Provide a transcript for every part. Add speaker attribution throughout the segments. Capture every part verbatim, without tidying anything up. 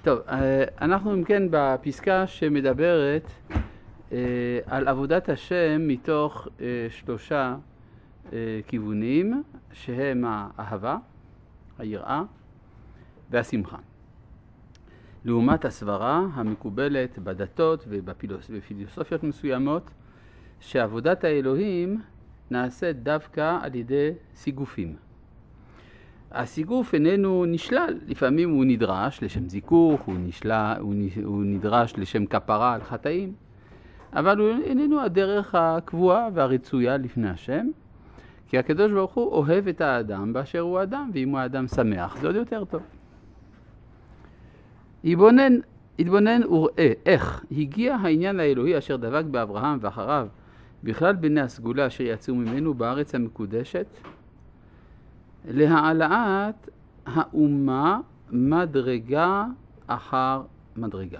Speaker 1: טוב, אנחנו אם כן בפסקה שמדברת על עבודת השם מתוך שלושה כיוונים, שהם האהבה, היראה והשמחה. לעומת הסברה המקובלת בדתות ובפילוסופיות מסוימות, שעבודת האלוהים נעשית דווקא על ידי סיגופים. הסיגוף איננו נשלל, לפעמים הוא נדרש לשם זיכוך, הוא, נשלל, הוא, הוא נדרש לשם כפרה על חטאים, אבל הוא איננו הדרך הקבועה והרצויה לפני השם, כי הקדוש ברוך הוא אוהב את האדם באשר הוא אדם, ואם הוא האדם שמח זה עוד יותר טוב. התבונן, התבונן וראה איך הגיע העניין האלוהי אשר דבק באברהם ואחריו בכלל בני הסגולה אשר יצאו ממנו בארץ המקודשת, להעלאת האומה מדרגה אחר מדרגה.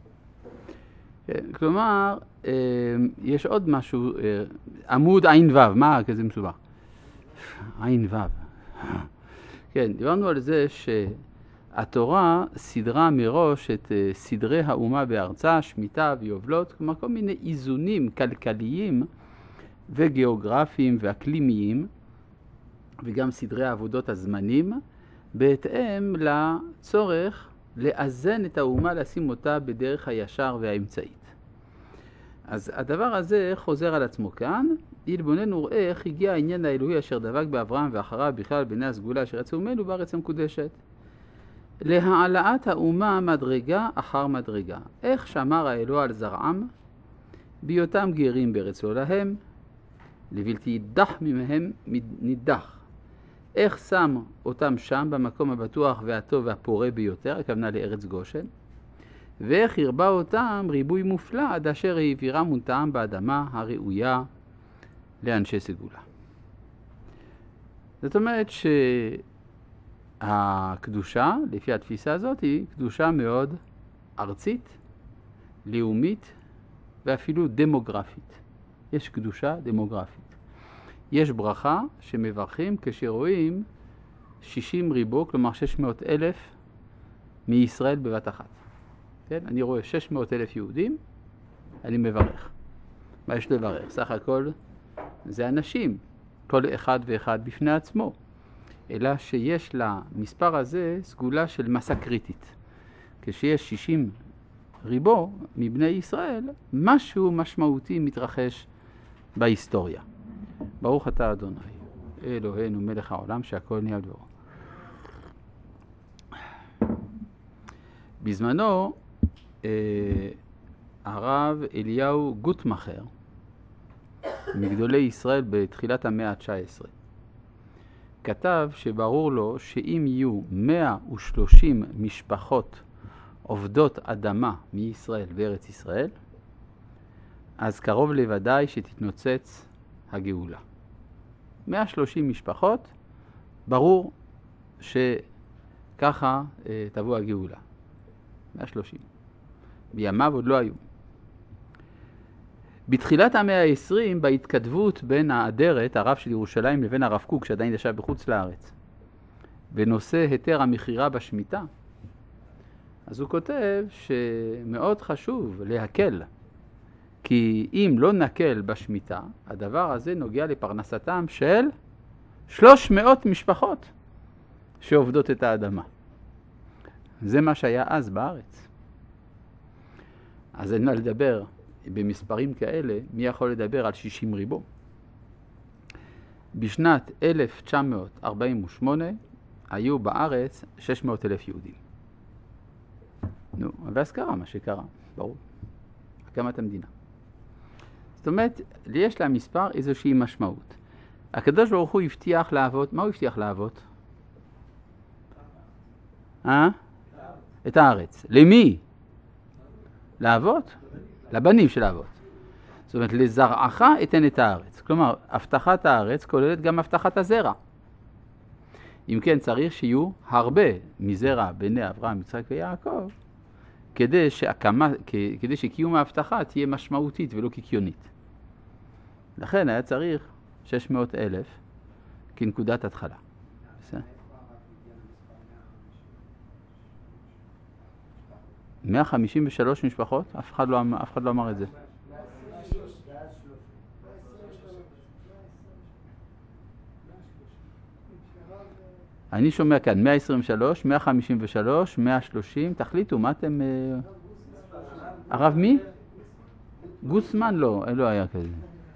Speaker 1: כלומר, יש עוד משהו, עמוד עין וו, מה כזה מסובך? עין וו. כן, דיברנו על זה שהתורה סדרה מראש את סדרי האומה בארצה, שמיטה ויובלות, כלומר כל מיני איזונים כלכליים וגיאוגרפיים ואקלימיים, וגם סדרי העבודות הזמנים, בהתאם לצורך לאזן את האומה, לשים אותה בדרך הישר והאמצעית. אז הדבר הזה חוזר על עצמו כאן, התבונן וראה איך הגיע העניין האלוהי אשר דבק באברהם ואחריו בכלל בני הסגולה אשר יצאו ממנו בארץ המקודשת, להעלאת האומה מדרגה אחר מדרגה. איך שמר האלוה על זרעם, בהיותם גרים בארץ לא להם, לבלתי יידח ממהם נידח. איך שם אותם שם במקום הבטוח והטוב והפורה ביותר, הכוונה לארץ גושן, ואיך הרבה אותם ריבוי מופלא עד אשר העבירם ונטעם באדמה הראויה לאנשי סגולה. זאת אומרת שהקדושה, לפי התפיסה הזאת, היא קדושה מאוד ארצית, לאומית ואפילו דמוגרפית. יש קדושה דמוגרפית. יש ברכה שמברכים כשרואים שישים ריבו, כלומר שש מאות אלף מישראל בבת אחת. כן? אני רואה שש מאות אלף יהודים, אני מברך. מה יש לברך? סך הכל זה אנשים, כל אחד ואחד בפני עצמו. אלא שיש למספר הזה סגולה של מסה קריטית. כשיש שישים ריבו מבני ישראל, משהו משמעותי מתרחש בהיסטוריה. ברוך אתה אדוני, אלוהינו מלך העולם שהכל נהיה בדברו. בזמנו, אה, הרב אליהו גוטמכר, מגדולי ישראל בתחילת המאה ה-תשע עשרה, כתב שברור לו שאם יהיו מאה ושלושים משפחות עובדות אדמה מישראל בארץ ישראל, אז קרוב לוודאי שתתנוצץ הגאולה. מאה ושלושים משפחות, ברור שככה אה, תבוא הגאולה. מאה ושלושים. בימיו עוד לא היו. בתחילת המאה ה-עשרים, בהתכתבות בין האדרת, הרב של ירושלים, לבין הרב קוק, שעדיין ישב בחוץ לארץ, בנושא היתר המכירה בשמיטה, אז הוא כותב שמאוד חשוב להקל, כי אם לא נקל בשמיטה, הדבר הזה נוגע לפרנסתם של שלוש מאות משפחות שעובדות את האדמה. זה מה שהיה אז בארץ. אז אין מה לדבר במספרים כאלה, מי יכול לדבר על שישים ריבו? בשנת אלף תשע מאות ארבעים ושמונה היו בארץ שש מאות אלף יהודים. נו, ואז קרה מה שקרה, ברור. הקמת המדינה. זאת אומרת, יש לה מספר איזושהי משמעות. הקדוש ברוך הוא הבטיח לאבות, מה הוא הבטיח לאבות? אה? את הארץ. למי? לאבות? לבנים של האבות. זאת אומרת, לזרעך אתן את הארץ. כלומר, הבטחת הארץ כוללת גם הבטחת הזרע. אם כן, צריך שיהיו הרבה מזרע בני אברהם, יצחק ויעקב, כדי שהקמה, כדי שקיום ההבטחה תהיה משמעותית ולא קיקיונית. לכן היה צריך שש מאות אלף כנקודת התחלה. בסדר? מאה חמישים ושלוש משפחות? אף אחד לא, אף אחד לא אמר את זה. אני שומע כאן מאה עשרים ושלוש, מאה חמישים ושלוש, מאה ושלושים, תחליטו, מה אתם... הרב מי? גוסמן לא, לא היה כזה.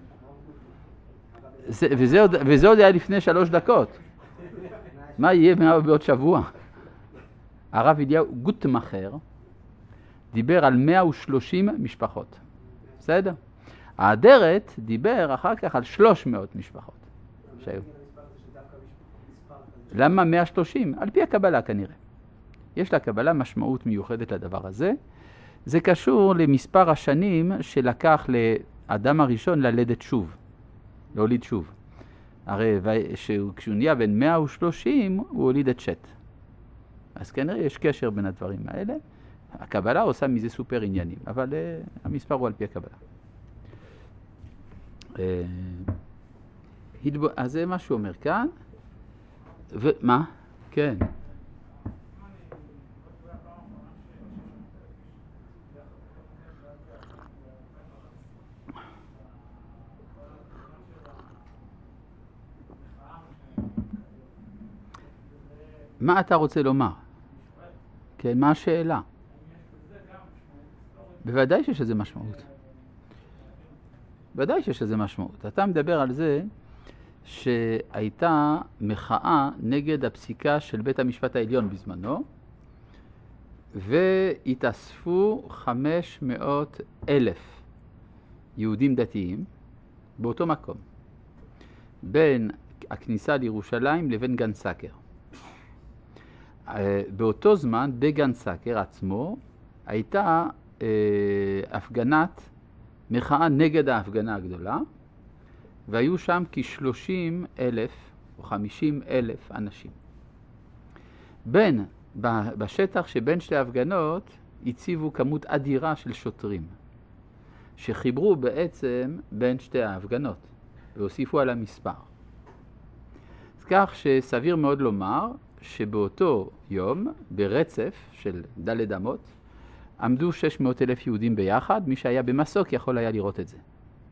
Speaker 1: זה, וזה, עוד, וזה עוד היה לפני שלוש דקות. מה יהיה בעוד שבוע? הרב אליהו גוטמכר דיבר על מאה ושלושים משפחות. בסדר? האדרת דיבר אחר כך על שלוש מאות משפחות שהיו. למה מאה ושלושים? על פי הקבלה כנראה. יש לקבלה משמעות מיוחדת לדבר הזה. זה קשור למספר השנים שלקח לאדם הראשון ללדת שוב, להוליד שוב. הרי כשהוא נהיה בין מאה ושלושים הוא הוליד את שת. אז כנראה יש קשר בין הדברים האלה. הקבלה עושה מזה סופר עניינים, אבל uh, המספר הוא על פי הקבלה. Uh, התב... אז זה מה שהוא אומר כאן. ומה? כן. מה אתה רוצה לומר? כן, מה השאלה? בוודאי שיש לזה משמעות. בוודאי שיש לזה משמעות. אתה מדבר על זה שהייתה מחאה נגד הפסיקה של בית המשפט העליון בזמנו, והתאספו חמש מאות אלף יהודים דתיים באותו מקום, בין הכניסה לירושלים לבין גן סאקר. באותו זמן, בגן סאקר עצמו, הייתה אה, הפגנת מחאה נגד ההפגנה הגדולה, והיו שם כ-שלושים אלף או חמישים אלף אנשים. בין, בשטח שבין שתי הפגנות, הציבו כמות אדירה של שוטרים, שחיברו בעצם בין שתי ההפגנות, והוסיפו על המספר. אז כך שסביר מאוד לומר, שבאותו יום, ברצף של דלת אמות, עמדו שש מאות אלף יהודים ביחד, מי שהיה במסוק יכול היה לראות את זה.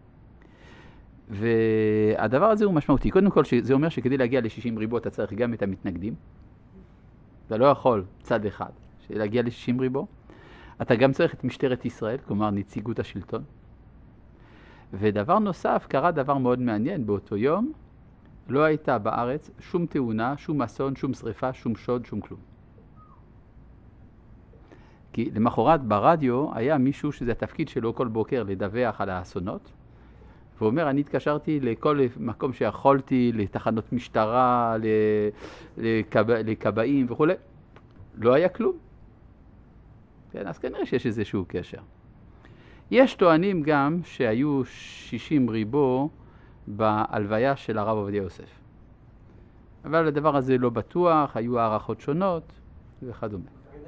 Speaker 1: והדבר הזה הוא משמעותי. קודם כל, זה אומר שכדי להגיע ל-שישים ריבו אתה צריך גם את המתנגדים. אתה לא יכול צד אחד להגיע ל-שישים ריבו. אתה גם צריך את משטרת ישראל, כלומר נציגות השלטון. ודבר נוסף, קרה דבר מאוד מעניין באותו יום, לא הייתה בארץ שום תאונה, שום אסון, שום שריפה, שום שוד, שום כלום. כי למחרת ברדיו היה מישהו שזה התפקיד שלו כל בוקר לדווח על האסונות, והוא אומר, אני התקשרתי לכל מקום שיכולתי, לתחנות משטרה, לקבעים וכו'. לא היה כלום. כן, אז כנראה שיש איזשהו קשר. יש טוענים גם שהיו שישים ריבו בהלוויה של הרב עובדיה יוסף. אבל הדבר הזה לא בטוח, היו הערכות שונות וכדומה.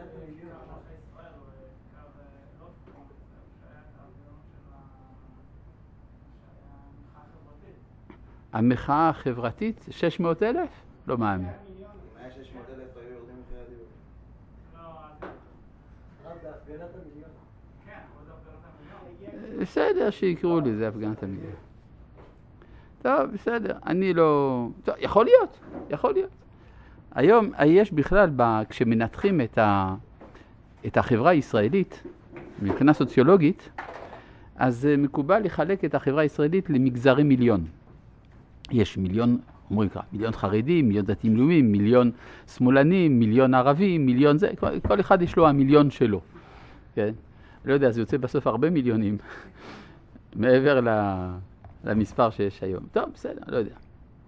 Speaker 1: המחאה החברתית, שש מאות אלף? לא מאמין.
Speaker 2: אם היה שש מאות אלף היו יורדים מחירי הדיור. לא, זה הפגנת המיליון. כן, אבל זה הפגנת המיליון.
Speaker 1: בסדר, שיקראו לי, זה הפגנת המיליון. טוב, בסדר, אני לא... טוב, יכול להיות, יכול להיות. היום יש בכלל, כשמנתחים את, ה... את החברה הישראלית, מבחינה סוציולוגית, אז מקובל לחלק את החברה הישראלית למגזרי מיליון. יש מיליון, אומרים ככה, מיליון חרדים, מיליון דתיים לאומיים, מיליון שמאלנים, מיליון ערבים, מיליון זה, כל, כל אחד יש לו המיליון שלו. כן? לא יודע, זה יוצא בסוף הרבה מיליונים, מעבר למספר שיש היום. טוב, בסדר, לא יודע.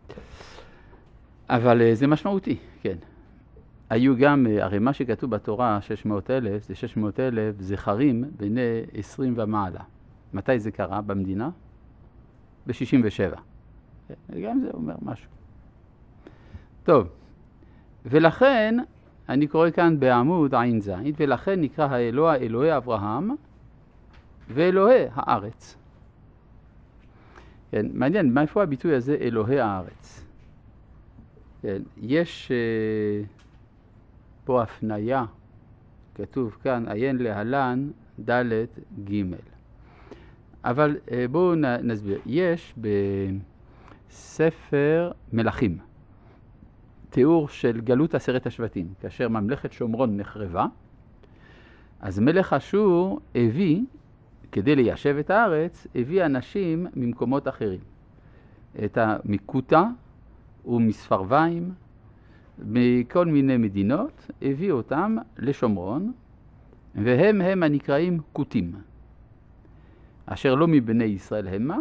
Speaker 1: אבל זה משמעותי, כן. היו גם, הרי מה שכתוב בתורה, שש מאות אלף, זה שש מאות אלף זכרים בני עשרים ומעלה. מתי זה קרה במדינה? ב-שישים ושבע. גם זה אומר משהו. טוב, ולכן, אני קורא כאן בעמוד עין זין, ולכן נקרא האלוה אלוהי אברהם ואלוהי הארץ. כן, מעניין, מאיפה הביטוי הזה אלוהי הארץ? כן, יש uh, פה הפניה כתוב כאן, עיין להלן ד' ג'. אבל בואו נסביר. יש בספר מלכים תיאור של גלות עשרת השבטים, כאשר ממלכת שומרון נחרבה, אז מלך אשור הביא, כדי ליישב את הארץ, הביא אנשים ממקומות אחרים. את המקוטה ומספרביים, מכל מיני מדינות, הביא אותם לשומרון, והם הם הנקראים קוטים, אשר לא מבני ישראל המה,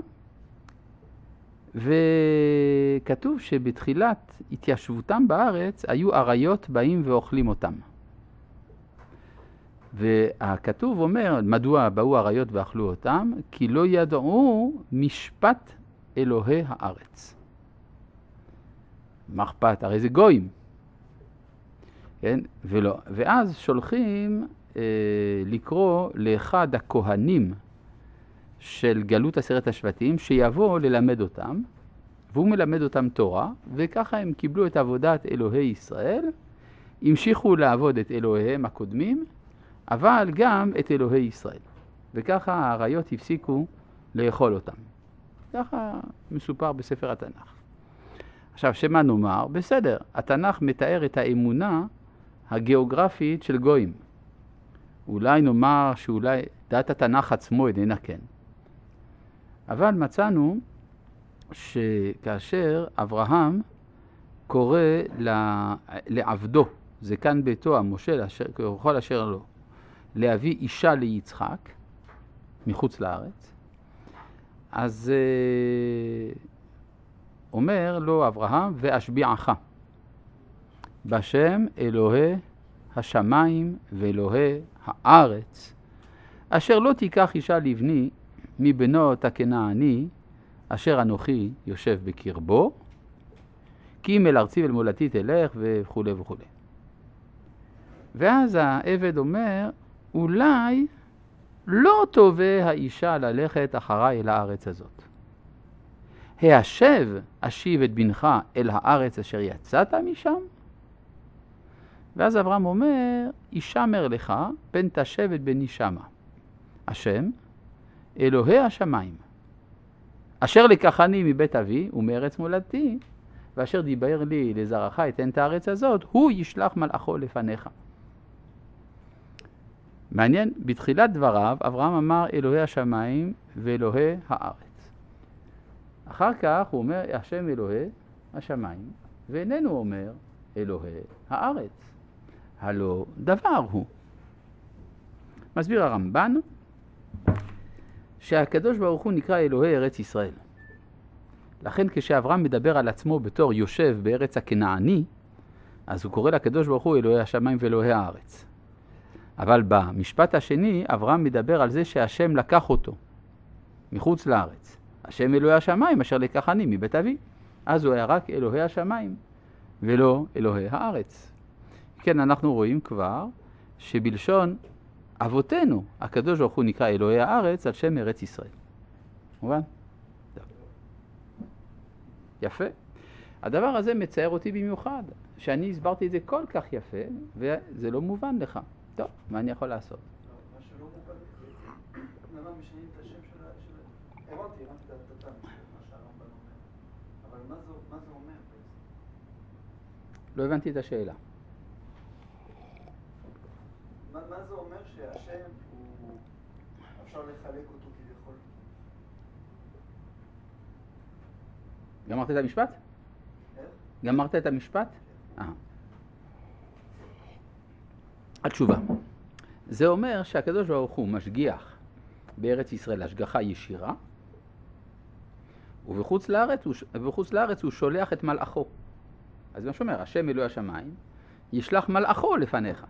Speaker 1: וכתוב שבתחילת התיישבותם בארץ היו אריות באים ואוכלים אותם. והכתוב אומר, מדוע באו אריות ואכלו אותם? כי לא ידעו משפט אלוהי הארץ. מה אכפת? הרי זה גויים. כן? ולא. ואז שולחים אה, לקרוא לאחד הכהנים של גלות עשרת השבטים, שיבוא ללמד אותם, והוא מלמד אותם תורה, וככה הם קיבלו את עבודת אלוהי ישראל, המשיכו לעבוד את אלוהיהם הקודמים, אבל גם את אלוהי ישראל. וככה האריות הפסיקו לאכול אותם. ככה מסופר בספר התנ"ך. עכשיו, שמה נאמר? בסדר, התנ"ך מתאר את האמונה הגיאוגרפית של גויים. אולי נאמר שאולי דת התנ"ך עצמו איננה כן. אבל מצאנו שכאשר אברהם קורא לעבדו, זה כאן ביתו המושל, ככל אשר לו, להביא אישה ליצחק, מחוץ לארץ, אז אומר לו אברהם, ואשביעך בשם אלוהי השמיים ואלוהי הארץ, אשר לא תיקח אישה לבני מבנות הכנעני, אשר אנוכי יושב בקרבו, כי אם אל ארצי ואל מולדתי תלך וכו' וכו'. ואז העבד אומר, אולי לא טובה האישה ללכת אחריי אל הארץ הזאת. השב אשיב את בנך אל הארץ אשר יצאת משם? ואז אברהם אומר, ישמר לך פן תשב את בני שמה. השם, אלוהי השמיים, אשר לקחני מבית אבי ומארץ מולדתי, ואשר דיבר לי לזרעך אתן את הארץ הזאת, הוא ישלח מלאכו לפניך. מעניין, בתחילת דבריו אברהם אמר אלוהי השמיים ואלוהי הארץ. אחר כך הוא אומר השם אלוהי השמיים, ואיננו אומר אלוהי הארץ. הלא דבר הוא. מסביר הרמב"ן שהקדוש ברוך הוא נקרא אלוהי ארץ ישראל. לכן כשאברהם מדבר על עצמו בתור יושב בארץ הכנעני, אז הוא קורא לקדוש ברוך הוא אלוהי השמיים ואלוהי הארץ. אבל במשפט השני אברהם מדבר על זה שהשם לקח אותו מחוץ לארץ. השם אלוהי השמיים אשר לקחני מבית אבי. אז הוא היה רק אלוהי השמיים ולא אלוהי הארץ. כן, אנחנו רואים כבר שבלשון אבותינו הקדוש ברוך הוא נקרא אלוהי הארץ על שם ארץ ישראל. מובן? טוב. יפה. הדבר הזה מצער אותי במיוחד, שאני הסברתי את זה כל כך יפה, וזה לא מובן לך. טוב, מה אני יכול לעשות?
Speaker 2: מה שלא מובן, למה משנים את השם של... הבנתי, הבנתי את הדתה, מה שהרמב"ן אומר. אבל מה זה אומר?
Speaker 1: לא הבנתי את השאלה.
Speaker 2: מה זה אומר שהשם הוא... אפשר לחלק אותו כביכול?
Speaker 1: גמרת את המשפט?
Speaker 2: איך?
Speaker 1: גמרת את המשפט? אה. התשובה. זה אומר שהקדוש ברוך הוא משגיח בארץ ישראל השגחה ישירה, ובחוץ לארץ הוא, ובחוץ לארץ הוא שולח את מלאכו. אז מה שאומר, השם אלוהי השמיים ישלח מלאכו לפניך.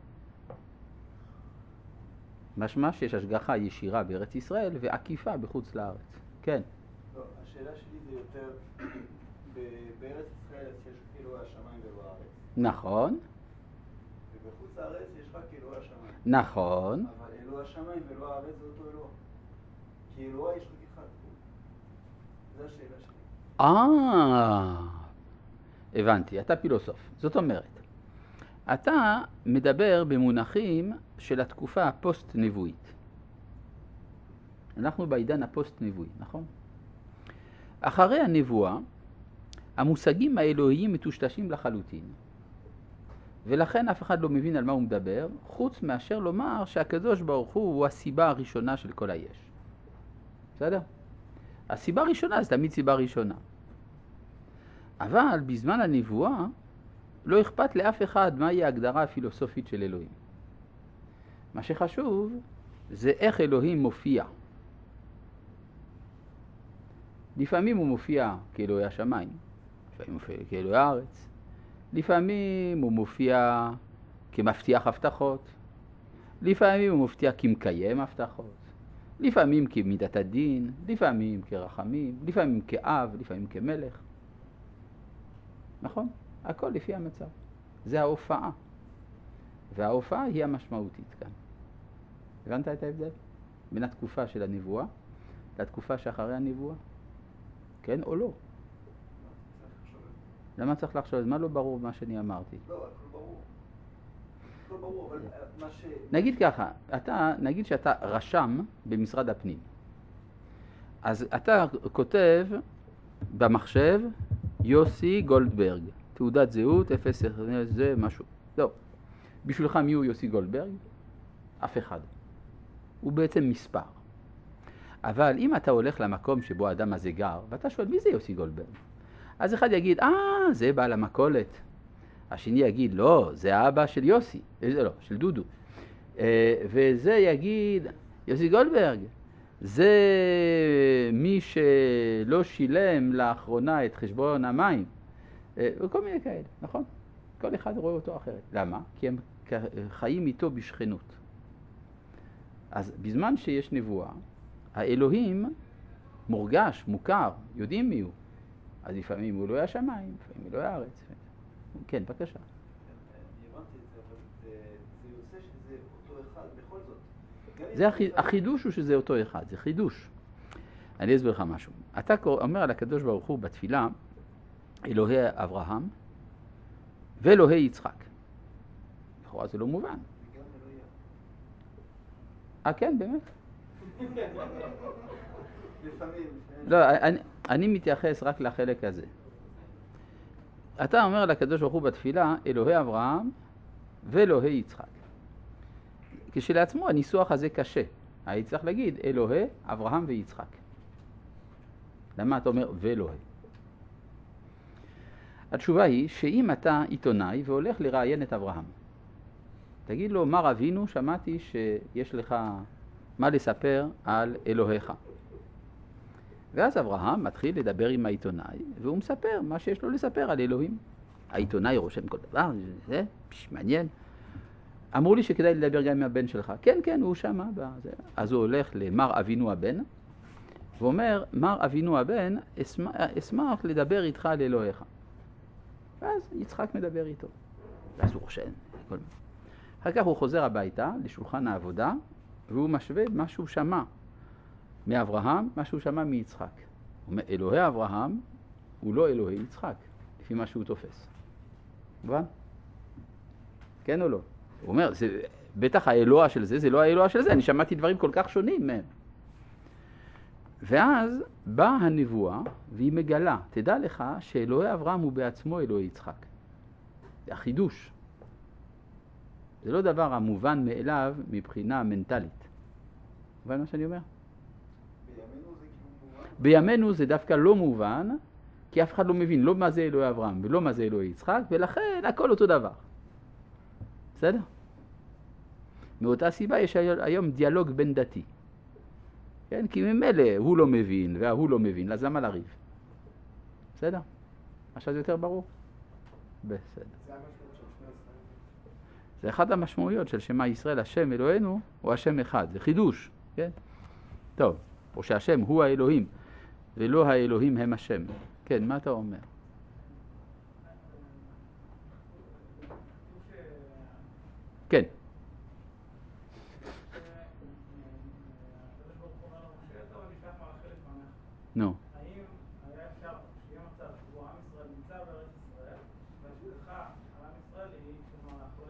Speaker 1: משמע שיש השגחה ישירה בארץ ישראל ועקיפה בחוץ לארץ. כן.
Speaker 2: לא, השאלה שלי זה יותר, בארץ ישראל יש אלוהי השמיים ואלוהי הארץ.
Speaker 1: נכון.
Speaker 2: ובחוץ לארץ יש רק אלוהי השמיים.
Speaker 1: נכון.
Speaker 2: אבל אלוהי השמיים ואלוהי הארץ זה אותו אלוה. כי אלוהי יש רק אחד. זו השאלה שלי.
Speaker 1: אה, הבנתי, אתה פילוסוף. זאת אומרת, אתה מדבר במונחים של התקופה הפוסט-נבואית. אנחנו בעידן הפוסט-נבואי, נכון? אחרי הנבואה, המושגים האלוהיים מטושטשים לחלוטין. ולכן אף אחד לא מבין על מה הוא מדבר, חוץ מאשר לומר שהקדוש ברוך הוא הוא הסיבה הראשונה של כל היש. בסדר? הסיבה הראשונה זה תמיד סיבה ראשונה. אבל בזמן הנבואה לא אכפת לאף אחד מהי ההגדרה הפילוסופית של אלוהים. מה שחשוב זה איך אלוהים מופיע. לפעמים הוא מופיע כאלוהי השמיים, לפעמים הוא מופיע כאלוהי הארץ, לפעמים הוא מופיע כמבטיח הבטחות, לפעמים הוא מופיע כמקיים הבטחות, לפעמים כמידת הדין, לפעמים כרחמים, לפעמים כאב, לפעמים כמלך. נכון? הכל לפי המצב. זה ההופעה. וההופעה היא המשמעותית כאן. הבנת את ההבדל? בין התקופה של הנבואה לתקופה שאחרי הנבואה? כן או לא? למה צריך לחשוב? מה לא ברור מה שאני אמרתי?
Speaker 2: לא, הכל ברור. הכל ברור, אבל מה ש...
Speaker 1: נגיד ככה, אתה, נגיד שאתה רשם במשרד הפנים. אז אתה כותב במחשב יוסי גולדברג, תעודת זהות, אפס, זה משהו. לא. בשבילך מי הוא יוסי גולדברג? אף אחד. הוא בעצם מספר. אבל אם אתה הולך למקום שבו האדם הזה גר, ואתה שואל מי זה יוסי גולדברג? אז אחד יגיד, אה, זה בעל המכולת. השני יגיד, לא, זה האבא של יוסי. זה לא, של דודו. וזה יגיד, יוסי גולדברג, זה מי שלא שילם לאחרונה את חשבון המים. וכל מיני כאלה, נכון? כל אחד רואה אותו אחרת. למה? כי הם חיים איתו בשכנות. אז בזמן שיש נבואה, האלוהים מורגש, מוכר, יודעים מי הוא. אז לפעמים הוא אלוהי השמיים, לפעמים אלוהי הארץ. כן, בבקשה.
Speaker 2: אני הבנתי את זה, אבל זה יוצא שזה אותו אחד בכל זאת.
Speaker 1: זה החידוש הוא שזה אותו אחד, זה חידוש. אני אסביר לך משהו. אתה אומר על הקדוש ברוך הוא בתפילה, אלוהי אברהם ואלוהי יצחק. לכאורה זה לא מובן.
Speaker 2: גם אלוהי.
Speaker 1: אה, כן, באמת?
Speaker 2: לפעמים.
Speaker 1: לא, אני, אני מתייחס רק לחלק הזה. אתה אומר לקדוש ברוך הוא בתפילה, אלוהי אברהם ואלוהי יצחק. כשלעצמו הניסוח הזה קשה. היית צריך להגיד אלוהי אברהם ויצחק. למה אתה אומר ואלוהי? התשובה היא שאם אתה עיתונאי והולך לראיין את אברהם, תגיד לו, מר אבינו, שמעתי שיש לך מה לספר על אלוהיך. ואז אברהם מתחיל לדבר עם העיתונאי, והוא מספר מה שיש לו לספר על אלוהים. העיתונאי רושם כל דבר, זה פש, מעניין. אמרו לי שכדאי לדבר גם עם הבן שלך. כן, כן, הוא שמה. בזה. אז הוא הולך למר אבינו הבן, ואומר, מר אבינו הבן, אשמח, אשמח לדבר איתך על אלוהיך. ואז יצחק מדבר איתו. ואז הוא רושם. כל... אחר כך הוא חוזר הביתה לשולחן העבודה, והוא משווה מה שהוא שמע מאברהם, מה שהוא שמע מיצחק. הוא אומר, אלוהי אברהם הוא לא אלוהי יצחק, לפי מה שהוא תופס. מובן? כן או לא? הוא אומר, זה, בטח האלוה של זה, זה לא האלוה של זה, אני שמעתי דברים כל כך שונים מהם. ואז באה הנבואה והיא מגלה, תדע לך שאלוהי אברהם הוא בעצמו אלוהי יצחק. זה החידוש. זה לא דבר המובן מאליו מבחינה מנטלית. מובן מה שאני אומר?
Speaker 2: בימינו זה כאילו מובן?
Speaker 1: בימינו זה דווקא לא מובן, כי אף אחד לא מבין לא מה זה אלוהי אברהם ולא מה זה אלוהי יצחק, ולכן הכל אותו דבר. בסדר? מאותה סיבה יש היום דיאלוג בין דתי. כן? כי ממילא הוא לא מבין והוא לא מבין, אז למה לריב? בסדר? עכשיו זה יותר ברור? בסדר.
Speaker 2: זה המשמעות של שמע ישראל.
Speaker 1: זה אחד המשמעויות של שמע ישראל, השם אלוהינו הוא השם אחד, זה חידוש, כן? טוב, או שהשם הוא האלוהים ולא האלוהים הם השם. כן, מה אתה אומר? כן. נו.
Speaker 3: האם היה אפשר שיהיה מצב שבו עם ישראל נמצא בארץ ישראל, והשגחה על עם ישראל היא כלומר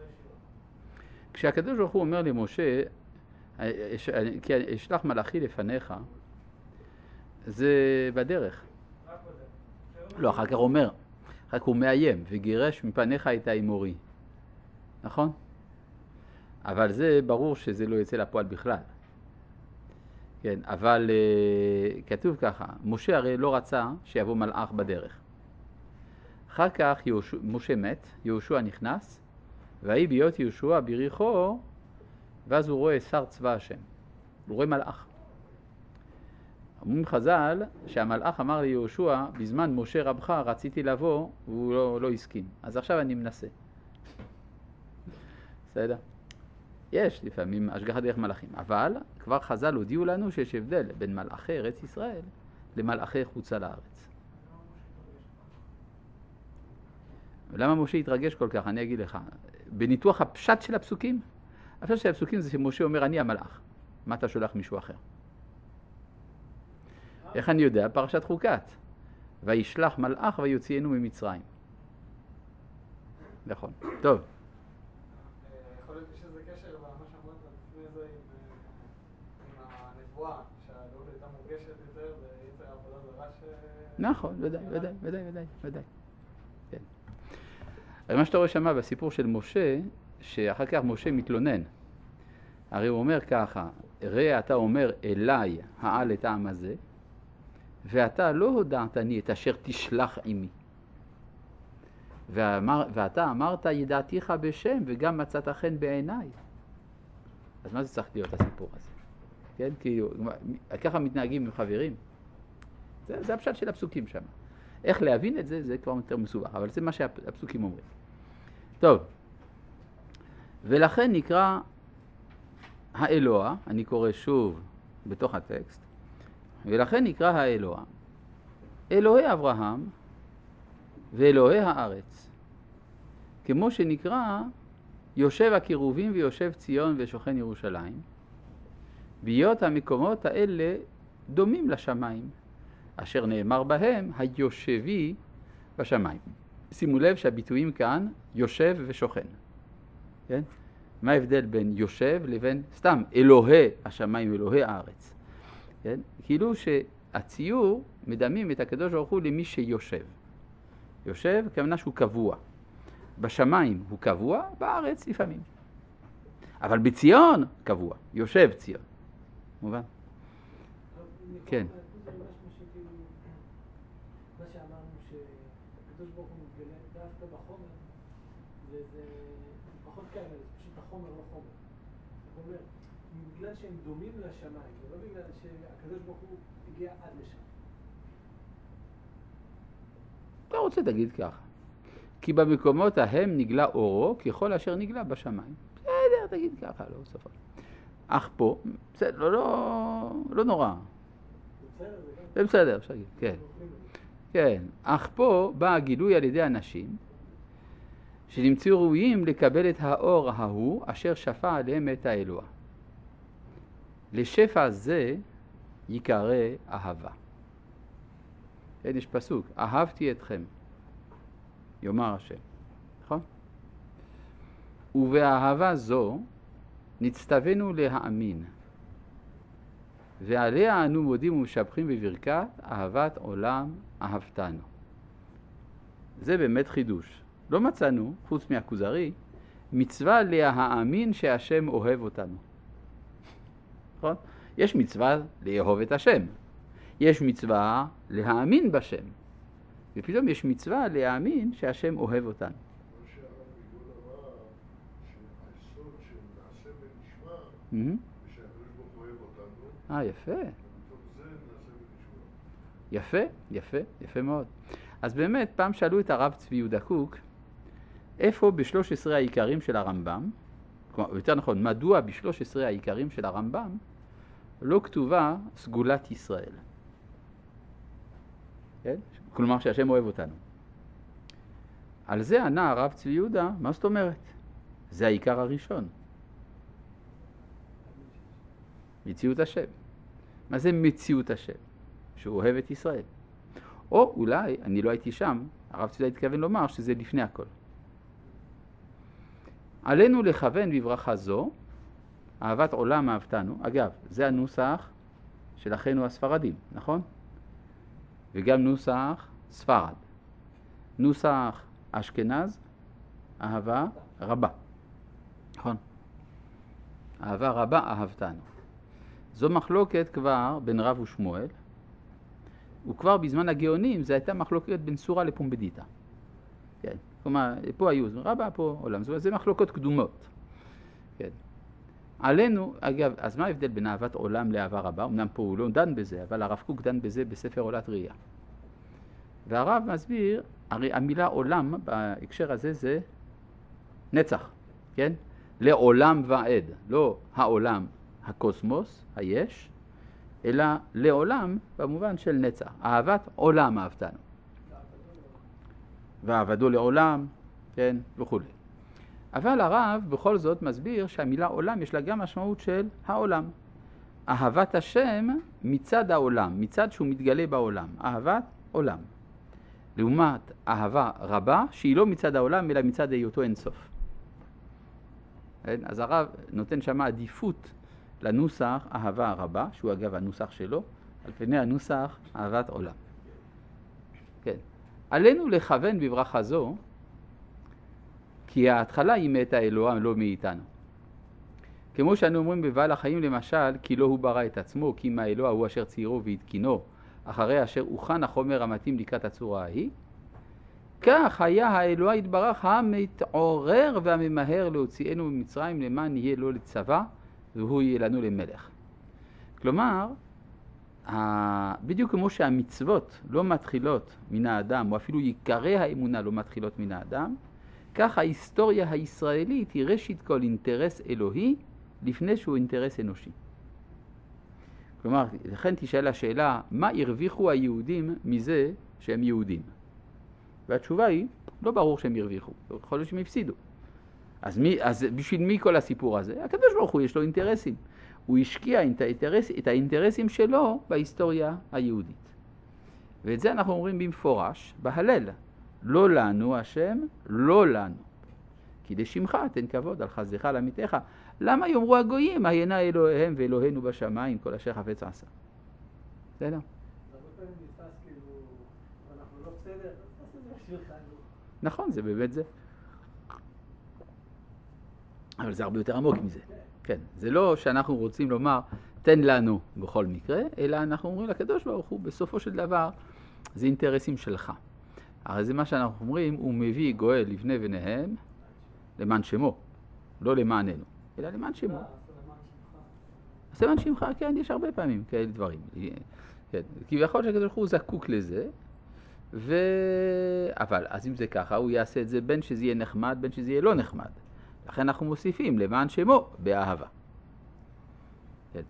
Speaker 1: כשהקדוש ברוך הוא אומר למשה, כי אשלח מלאכי לפניך, זה בדרך. לא, אחר כך הוא אומר, אחר כך הוא מאיים, וגירש מפניך את האמורי. נכון? אבל זה ברור שזה לא יצא לפועל בכלל. כן, אבל uh, כתוב ככה, משה הרי לא רצה שיבוא מלאך בדרך. אחר כך יהושע, משה מת, יהושע נכנס, והיא ביות יהושע בריחו, ואז הוא רואה שר צבא השם. הוא רואה מלאך. אומרים חז"ל שהמלאך אמר ליהושע, בזמן משה רבך רציתי לבוא, והוא לא, לא הסכים. אז עכשיו אני מנסה. בסדר? יש לפעמים השגחה דרך מלאכים, אבל כבר חז"ל הודיעו לנו שיש הבדל בין מלאכי ארץ ישראל למלאכי חוצה לארץ. ולמה משה התרגש כל כך? אני אגיד לך. בניתוח הפשט של הפסוקים, הפשט של הפסוקים זה שמשה אומר אני המלאך. מה אתה שולח מישהו אחר? איך אני יודע? פרשת חוקת. וישלח מלאך ויוציאנו ממצרים. נכון. טוב.
Speaker 2: יכול להיות שזה קשר למה שאמרת לפני זה עם הנבואה, שהגאולה הייתה מורגשת יותר ויצר העבודה זרה ש...
Speaker 1: נכון, ודאי, ודאי, ודאי, ודאי, ודאי. כן. אבל מה שאתה רואה שמה בסיפור של משה, שאחר כך משה מתלונן. הרי הוא אומר ככה, ראה אתה אומר אליי העל את העם הזה, ואתה לא הודעתני את אשר תשלח עמי. ואמר, ואתה אמרת ידעתיך בשם וגם מצאת חן בעיניי. אז מה זה צריך להיות הסיפור הזה? כן? כי ככה מתנהגים עם חברים. זה, זה הפשט של הפסוקים שם. איך להבין את זה, זה כבר יותר מסובך, אבל זה מה שהפסוקים אומרים. טוב, ולכן נקרא האלוה, אני קורא שוב בתוך הטקסט, ולכן נקרא האלוה, אלוהי אברהם ואלוהי הארץ, כמו שנקרא יושב הקירובים ויושב ציון ושוכן ירושלים, בהיות המקומות האלה דומים לשמיים, אשר נאמר בהם היושבי בשמיים. שימו לב שהביטויים כאן יושב ושוכן. כן? מה ההבדל בין יושב לבין סתם אלוהי השמיים ואלוהי הארץ? כן? כאילו שהציור מדמים את הקדוש ברוך הוא למי שיושב. יושב כמובן שהוא קבוע. בשמיים הוא קבוע, בארץ לפעמים. אבל בציון קבוע, יושב ציון. מובן? כן.
Speaker 2: מה שאמרנו שהקדוש ברוך הוא מתגלה דווקא בחומר, וזה פחות כאלה, זה פשוט החומר לא חומר. זאת אומרת, בגלל שהם דומים לשמיים, ולא בגלל שהקדוש ברוך הוא הגיע עד לשם.
Speaker 1: אתה רוצה תגיד ככה. כי במקומות ההם נגלה אורו ככל אשר נגלה בשמיים. בסדר, תגיד ככה, לא סופר. אך פה, בסדר, לא, לא, לא נורא. זה בסדר, אפשר להגיד, כן. כן, אך פה בא הגילוי על ידי אנשים שנמצאו ראויים לקבל את האור ההוא אשר שפע עליהם את האלוה. לשפע זה יקרא אהבה. כן, יש פסוק, אהבתי אתכם, יאמר השם, נכון? ובאהבה זו נצטווינו להאמין, ועליה אנו מודים ומשבחים בברכת אהבת עולם אהבתנו. זה באמת חידוש. לא מצאנו, חוץ מהכוזרי, מצווה להאמין שהשם אוהב אותנו. נכון? יש מצווה לאהוב את השם. יש מצווה להאמין בשם. ופתאום יש מצווה להאמין שהשם אוהב אותנו.
Speaker 3: מה שהרב ביגול אמר, שהיסוד של נעשה ונשמע, ושהקדוש ברוך הוא אוהב אותנו.
Speaker 1: אה, יפה.
Speaker 3: ומתוך זה נעשה ונשמע.
Speaker 1: יפה, יפה, יפה מאוד. אז באמת, פעם שאלו את הרב צבי יהודה קוק, איפה בשלוש עשרה העיקרים של הרמב"ם, כלומר, יותר נכון, מדוע בשלוש עשרה העיקרים של הרמב"ם לא כתובה סגולת ישראל? כן? כלומר שהשם אוהב אותנו. על זה ענה הרב צבי יהודה, מה זאת אומרת? זה העיקר הראשון. מציאות השם. מה זה מציאות השם? שהוא אוהב את ישראל. או אולי, אני לא הייתי שם, הרב צבי יהודה התכוון לומר שזה לפני הכל. עלינו לכוון בברכה זו, אהבת עולם אהבתנו. אגב, זה הנוסח של אחינו הספרדים, נכון? וגם נוסח ספרד. נוסח אשכנז, אהבה רבה. נכון? אהבה רבה אהבתנו. זו מחלוקת כבר בין רב ושמואל, וכבר בזמן הגאונים זה הייתה מחלוקת בין סורה לפומבדיתא. כן, כלומר, פה היו רבה, פה עולם. זה מחלוקות קדומות. כן. עלינו, אגב, אז מה ההבדל בין אהבת עולם לאהבה רבה? אמנם פה הוא לא דן בזה, אבל הרב קוק דן בזה בספר עולת ראייה. והרב מסביר, הרי המילה עולם בהקשר הזה זה נצח, כן? לעולם ועד, לא העולם, הקוסמוס, היש, אלא לעולם במובן של נצח. אהבת עולם אהבתנו. ואהבתו לעולם, כן, וכו'. אבל הרב בכל זאת מסביר שהמילה עולם יש לה גם משמעות של העולם. אהבת השם מצד העולם, מצד שהוא מתגלה בעולם. אהבת עולם. לעומת אהבה רבה שהיא לא מצד העולם אלא מצד היותו אינסוף. אז הרב נותן שם עדיפות לנוסח אהבה רבה, שהוא אגב הנוסח שלו, על פני הנוסח אהבת עולם. כן. עלינו לכוון בברכה זו, כי ההתחלה היא מאת האלוה, לא מאיתנו. כמו שאנו אומרים בבעל החיים למשל, כי לא הוא ברא את עצמו, כי מה האלוה הוא אשר ציירו והתקינו, אחרי אשר הוכן החומר המתאים לקראת הצורה ההיא, כך היה האלוה יתברך המתעורר והממהר להוציאנו ממצרים למען יהיה לו לצבא והוא יהיה לנו למלך. כלומר, בדיוק כמו שהמצוות לא מתחילות מן האדם, או אפילו עיקרי האמונה לא מתחילות מן האדם, כך ההיסטוריה הישראלית היא ראשית כל אינטרס אלוהי לפני שהוא אינטרס אנושי. כלומר, לכן תשאל השאלה, מה הרוויחו היהודים מזה שהם יהודים? והתשובה היא, לא ברור שהם הרוויחו, יכול להיות שהם הפסידו. אז, מי, אז בשביל מי כל הסיפור הזה? הקדוש ברוך הוא יש לו אינטרסים. הוא השקיע את, האינטרס, את האינטרסים שלו בהיסטוריה היהודית. ואת זה אנחנו אומרים במפורש, בהלל. לא לנו השם, לא לנו. כי לשמך תן כבוד על חסדך לעמיתך. למה יאמרו הגויים, היינה אלוהיהם ואלוהינו בשמיים, כל אשר חפץ עשה? בסדר?
Speaker 2: זה הרבה פעמים נתפס כאילו, אנחנו לא בסדר, אז זה בשבילך.
Speaker 1: נכון, זה באמת זה. אבל זה הרבה יותר עמוק מזה. כן, זה לא שאנחנו רוצים לומר, תן לנו בכל מקרה, אלא אנחנו אומרים לקדוש ברוך הוא, בסופו של דבר, זה אינטרסים שלך. הרי זה מה שאנחנו אומרים, הוא מביא גואל לבני בניהם למען שמו, לא למעננו, אלא למען שמו. אז למען שמך, כן, יש הרבה פעמים כאלה דברים. כן, כי יכול להיות שהקדוש ברוך הוא זקוק לזה, ו... אבל אז אם זה ככה, הוא יעשה את זה בין שזה יהיה נחמד, בין שזה יהיה לא נחמד. לכן אנחנו מוסיפים למען שמו באהבה. כן.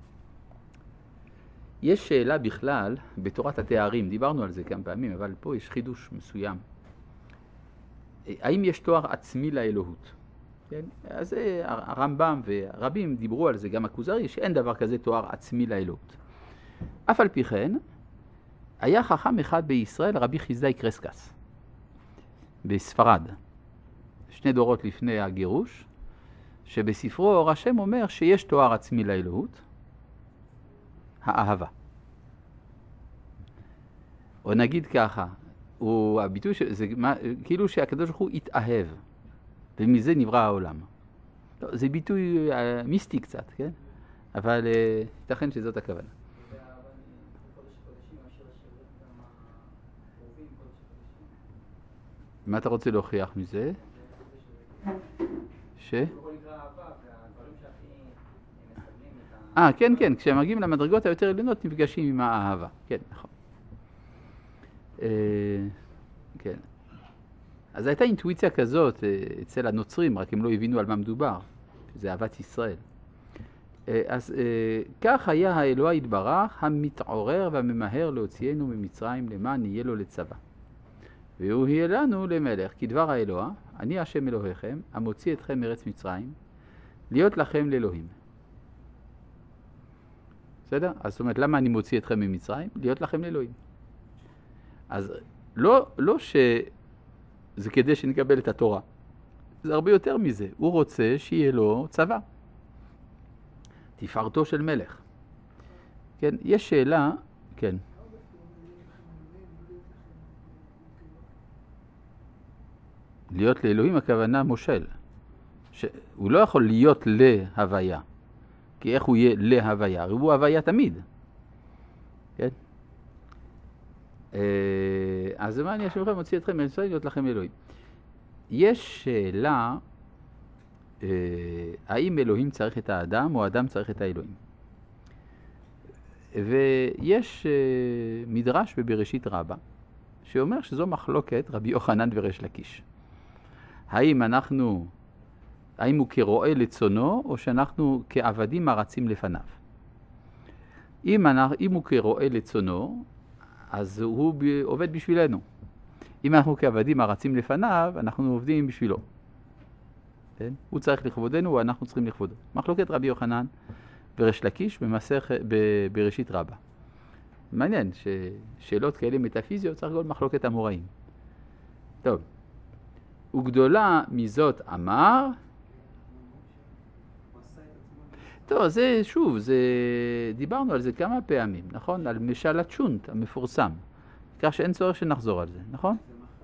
Speaker 1: יש שאלה בכלל בתורת התארים, דיברנו על זה כמה פעמים, אבל פה יש חידוש מסוים. האם יש תואר עצמי לאלוהות? כן? אז הרמב"ם ורבים דיברו על זה, גם הכוזרי, שאין דבר כזה תואר עצמי לאלוהות. אף על פי כן, היה חכם אחד בישראל, רבי חיסדאי קרסקס, בספרד, שני דורות לפני הגירוש, שבספרו אור השם אומר שיש תואר עצמי לאלוהות, האהבה. או נגיד ככה, הוא, הביטוי זה כאילו שהקדוש ברוך הוא התאהב, ומזה נברא העולם. לא, זה ביטוי uh, מיסטי קצת, כן? אבל uh, ייתכן שזאת הכוונה. מה אתה רוצה להוכיח מזה? ש? אה, כן, כן, כשהם מגיעים למדרגות היותר עליונות נפגשים עם האהבה. כן, נכון. כן. אז הייתה אינטואיציה כזאת אצל הנוצרים, רק הם לא הבינו על מה מדובר. זה אהבת ישראל. אז כך היה האלוה יתברך המתעורר והממהר להוציאנו ממצרים למען יהיה לו לצבא. והוא יהיה לנו למלך, כי דבר האלוה, אני השם אלוהיכם, המוציא אתכם מארץ מצרים, להיות לכם לאלוהים. בסדר? אז זאת אומרת, למה אני מוציא אתכם ממצרים? להיות לכם לאלוהים. אז לא, לא שזה כדי שנקבל את התורה, זה הרבה יותר מזה. הוא רוצה שיהיה לו צבא. תפארתו של מלך. כן, יש שאלה, כן. להיות לאלוהים הכוונה מושל. הוא לא יכול להיות להוויה. כי איך הוא יהיה להוויה? הוא הוויה תמיד. כן? אז מה אני אשמכם, מוציא אתכם, אני רוצה להיות לכם אלוהים. יש שאלה, האם אלוהים צריך את האדם או האדם צריך את האלוהים? ויש מדרש בבראשית רבה, שאומר שזו מחלוקת רבי יוחנן וריש לקיש. האם אנחנו, האם הוא כרועה לצונו, או שאנחנו כעבדים הרצים לפניו? אם, אנחנו, אם הוא כרועה לצונו, אז הוא עובד בשבילנו. אם אנחנו כעבדים הרצים לפניו, אנחנו עובדים בשבילו. כן? הוא צריך לכבודנו, או אנחנו צריכים לכבודו. מחלוקת רבי יוחנן וריש לקיש במסך, בראשית רבה. מעניין, ששאלות כאלה מטאפיזיות צריך לראות מחלוקת אמוראים. טוב. וגדולה מזאת אמר, טוב, זה שוב, זה, דיברנו על זה כמה פעמים, נכון? על משל הצ'ונט המפורסם, כך שאין צורך שנחזור על זה, נכון?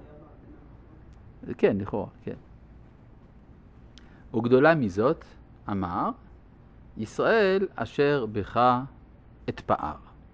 Speaker 1: כן, לכאורה, כן. וגדולה מזאת אמר, ישראל אשר בך אתפאר.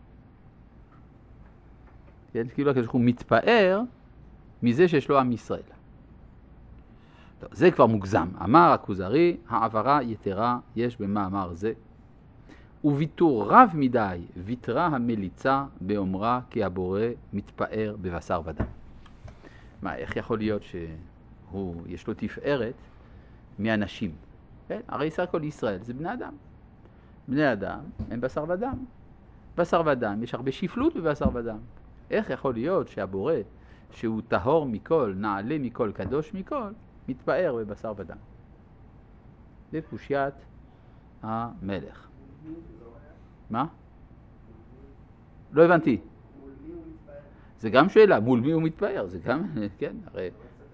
Speaker 1: כן, כאילו הוא מתפאר מזה שיש לו עם ישראל. טוב, זה כבר מוגזם. אמר הכוזרי, העברה יתרה יש במאמר זה. וויתור רב מדי ויתרה המליצה באומרה כי הבורא מתפאר בבשר ודם. מה, איך יכול להיות שהוא, יש לו תפארת מאנשים? כן? הרי סך הכל ישראל זה בני אדם. בני אדם הם בשר ודם. בשר ודם, יש הרבה שפלות בבשר ודם. איך יכול להיות שהבורא, שהוא טהור מכל, נעלה מכל, קדוש מכל, מתפאר בבשר ודם? זה קושיית המלך. מה? לא הבנתי. זה גם שאלה, מול מי הוא מתפאר? זה גם, כן, הרי...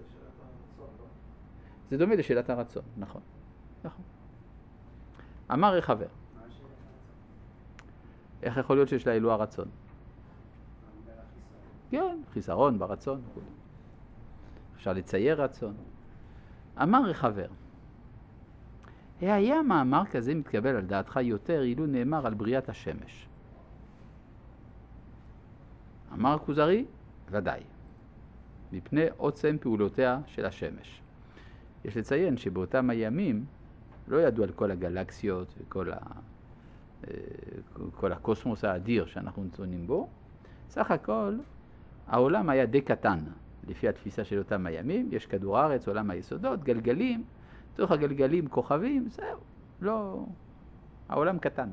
Speaker 1: זה דומה לשאלת הרצון, נכון. נכון. אמר חבר. איך יכול להיות שיש לאלוה רצון? כן, חיסרון ברצון. אפשר לצייר רצון. אמר חבר. היה מאמר כזה מתקבל על דעתך יותר אילו נאמר על בריאת השמש. אמר כוזרי, ודאי, מפני עוצם פעולותיה של השמש. יש לציין שבאותם הימים לא ידעו על כל הגלקסיות וכל ה... כל הקוסמוס האדיר שאנחנו נצונים בו. סך הכל, העולם היה די קטן, לפי התפיסה של אותם הימים. יש כדור הארץ, עולם היסודות, גלגלים, תוך הגלגלים כוכבים, זהו, לא... העולם קטן.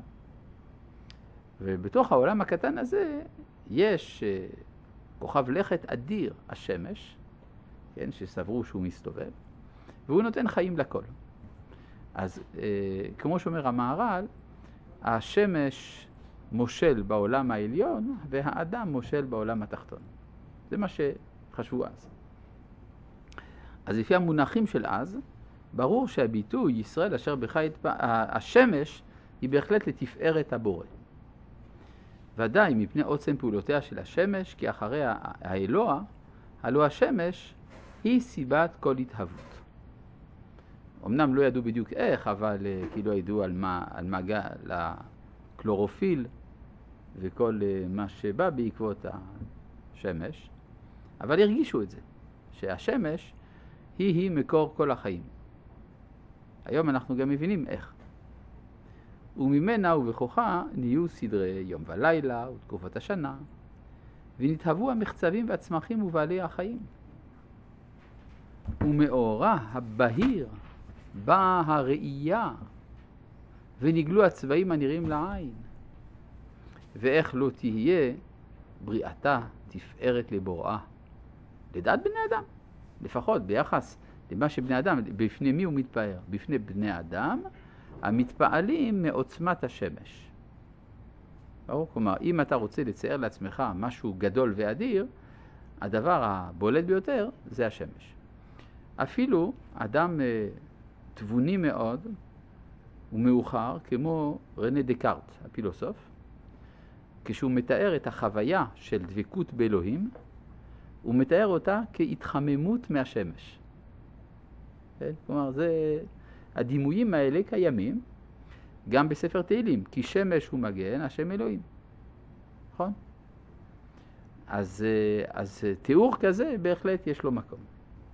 Speaker 1: ובתוך העולם הקטן הזה יש כוכב לכת אדיר, השמש, כן, שסברו שהוא מסתובב, והוא נותן חיים לכל. אז כמו שאומר המהר"ל, השמש מושל בעולם העליון והאדם מושל בעולם התחתון. זה מה שחשבו אז. אז לפי המונחים של אז, ברור שהביטוי ישראל אשר בך יתפאר, השמש היא בהחלט לתפארת הבורא. ודאי מפני עוצם פעולותיה של השמש, כי אחרי האלוה, הלוא השמש היא סיבת כל התהוות. אמנם לא ידעו בדיוק איך, אבל כי לא ידעו על מה, על מגע, לקלורופיל וכל מה שבא בעקבות השמש, אבל הרגישו את זה, שהשמש היא היא מקור כל החיים. היום אנחנו גם מבינים איך. וממנה ובכוחה נהיו סדרי יום ולילה ותקופת השנה, ונתהוו המחצבים והצמחים ובעלי החיים. ומאורה הבהיר באה הראייה, ונגלו הצבעים הנראים לעין. ואיך לא תהיה בריאתה תפארת לבוראה. לדעת בני אדם, לפחות ביחס למה שבני אדם, בפני מי הוא מתפאר? בפני בני אדם המתפעלים מעוצמת השמש. ברור? כלומר, אם אתה רוצה לצייר לעצמך משהו גדול ואדיר, הדבר הבולט ביותר זה השמש. אפילו אדם תבוני מאוד ומאוחר, כמו רנה דקארט, הפילוסוף, כשהוא מתאר את החוויה של דבקות באלוהים, הוא מתאר אותה כהתחממות מהשמש. כן? כלומר, זה, הדימויים האלה קיימים גם בספר תהילים, כי שמש הוא מגן, השם אלוהים. נכון? אז, אז תיאור כזה בהחלט יש לו מקום.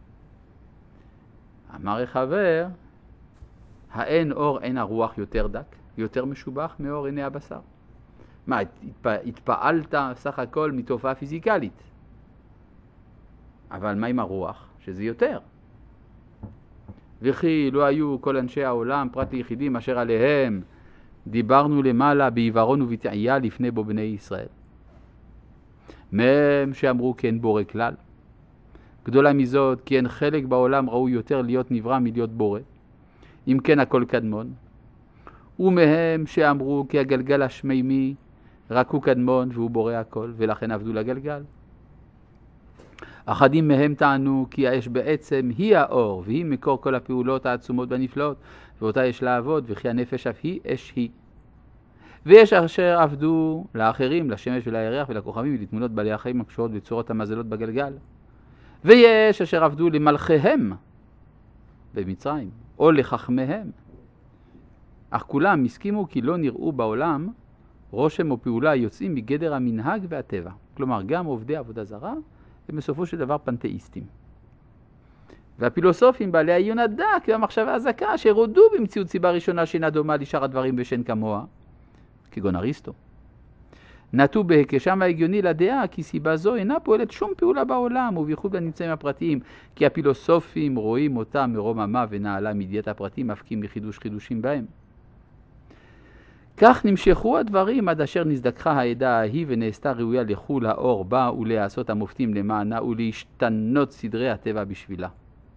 Speaker 1: אמר החבר, האין אור אין הרוח יותר דק, יותר משובח מאור עיני הבשר. מה, התפ... התפעלת סך הכל מתופעה פיזיקלית. אבל מה עם הרוח? שזה יותר. וכי לא היו כל אנשי העולם, פרט ליחידים אשר עליהם דיברנו למעלה בעיוורון ובתעייה לפני בו בני ישראל. מהם שאמרו כי אין בורא כלל. גדולה מזאת כי אין חלק בעולם ראוי יותר להיות נברא מלהיות בורא. אם כן הכל קדמון. ומהם שאמרו כי הגלגל השמימי רק הוא קדמון והוא בורא הכל ולכן עבדו לגלגל. אחדים מהם טענו כי האש בעצם היא האור והיא מקור כל הפעולות העצומות והנפלאות ואותה יש לעבוד וכי הנפש אף היא אש היא. ויש אשר עבדו לאחרים, לשמש ולירח ולכוכבים ולתמונות בעלי החיים הקשורות בצורות המזלות בגלגל. ויש אשר עבדו למלכיהם במצרים או לחכמיהם. אך כולם הסכימו כי לא נראו בעולם רושם או פעולה יוצאים מגדר המנהג והטבע. כלומר גם עובדי עבודה זרה הם בסופו של דבר פנתאיסטים. והפילוסופים בעלי העיון הדק והמחשבה הזכה שרודו במציאות סיבה ראשונה שאינה דומה לשאר הדברים ושאין כמוה, כגון אריסטו. נטו בהיקשם ההגיוני לדעה כי סיבה זו אינה פועלת שום פעולה בעולם ובייחוד בנמצאים הפרטיים, כי הפילוסופים רואים אותה מרוממה ונעלה מידיעת הפרטים מפקים מחידוש חידושים בהם. כך נמשכו הדברים עד אשר נזדקחה העדה ההיא ונעשתה ראויה לחול האור בה ולעשות המופתים למענה ולהשתנות סדרי הטבע בשבילה.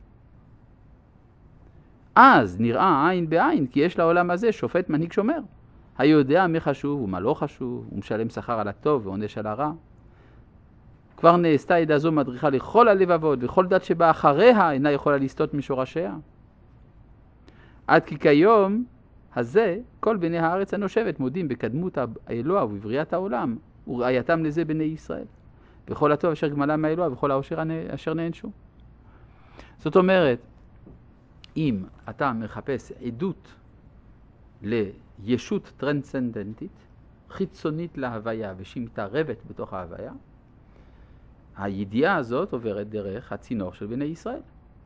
Speaker 1: אז נראה עין בעין כי יש לעולם הזה שופט מנהיג שומר, היודע מה חשוב ומה לא חשוב, ומשלם שכר על הטוב ועונש על הרע. כבר נעשתה עדה זו מדריכה לכל הלבבות וכל דת שבאה אחריה אינה יכולה לסטות משורשיה. עד כי כיום הזה כל בני הארץ הנושבת מודים בקדמות האלוה ובבריאת העולם וראייתם לזה בני ישראל וכל הטוב אשר גמלה מהאלוה וכל העושר אשר נענשו. זאת אומרת, אם אתה מחפש עדות לישות טרנסצנדנטית חיצונית להוויה ושהיא מתערבת בתוך ההוויה, הידיעה הזאת עוברת דרך הצינור של בני ישראל.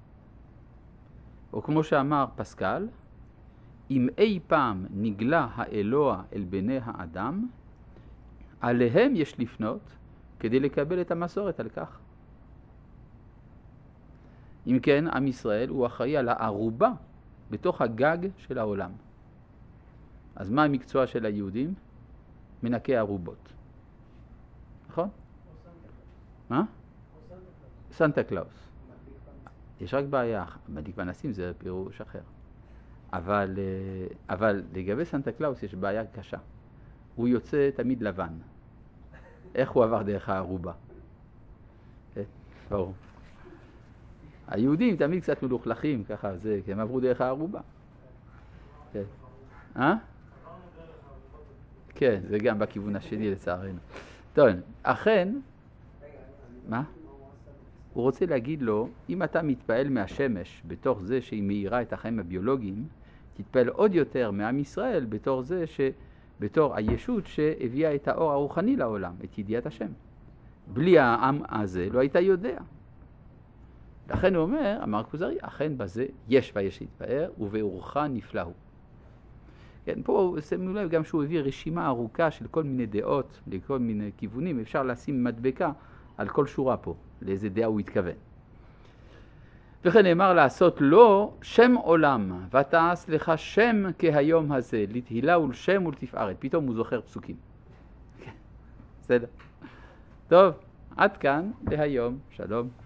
Speaker 1: או כמו שאמר פסקל, אם אי פעם נגלה האלוה אל בני האדם, עליהם יש לפנות כדי לקבל את המסורת על כך. אם כן, עם ישראל הוא אחראי על הערובה בתוך הגג של העולם. אז מה המקצוע של היהודים? מנקי ערובות. נכון? מה? סנטה קלאוס. יש רק בעיה, מדליק פנסים זה פירוש אחר. אבל, אבל לגבי סנטה קלאוס יש בעיה קשה. הוא יוצא תמיד לבן. איך הוא עבר דרך הערובה? ברור. היהודים תמיד קצת מלוכלכים, ככה, זה, כי הם עברו דרך הערובה. כן. אה? כן, זה גם בכיוון השני לצערנו. טוב, אכן, מה? הוא רוצה להגיד לו, אם אתה מתפעל מהשמש בתוך זה שהיא מאירה את החיים הביולוגיים, תתפעל עוד יותר מעם ישראל בתור זה ש... בתור הישות שהביאה את האור הרוחני לעולם, את ידיעת השם. בלי העם הזה לא היית יודע. לכן הוא אומר, אמר כוזרי, אכן בזה יש ויש להתפאר, ובאורך נפלא הוא. כן, פה שימו לב גם שהוא הביא רשימה ארוכה של כל מיני דעות, לכל מיני כיוונים, אפשר לשים מדבקה על כל שורה פה, לאיזה דעה הוא התכוון. וכן נאמר לעשות לו שם עולם, ותעש לך שם כהיום הזה, לתהילה ולשם ולתפארת. פתאום הוא זוכר פסוקים. בסדר. טוב, עד כאן להיום. שלום.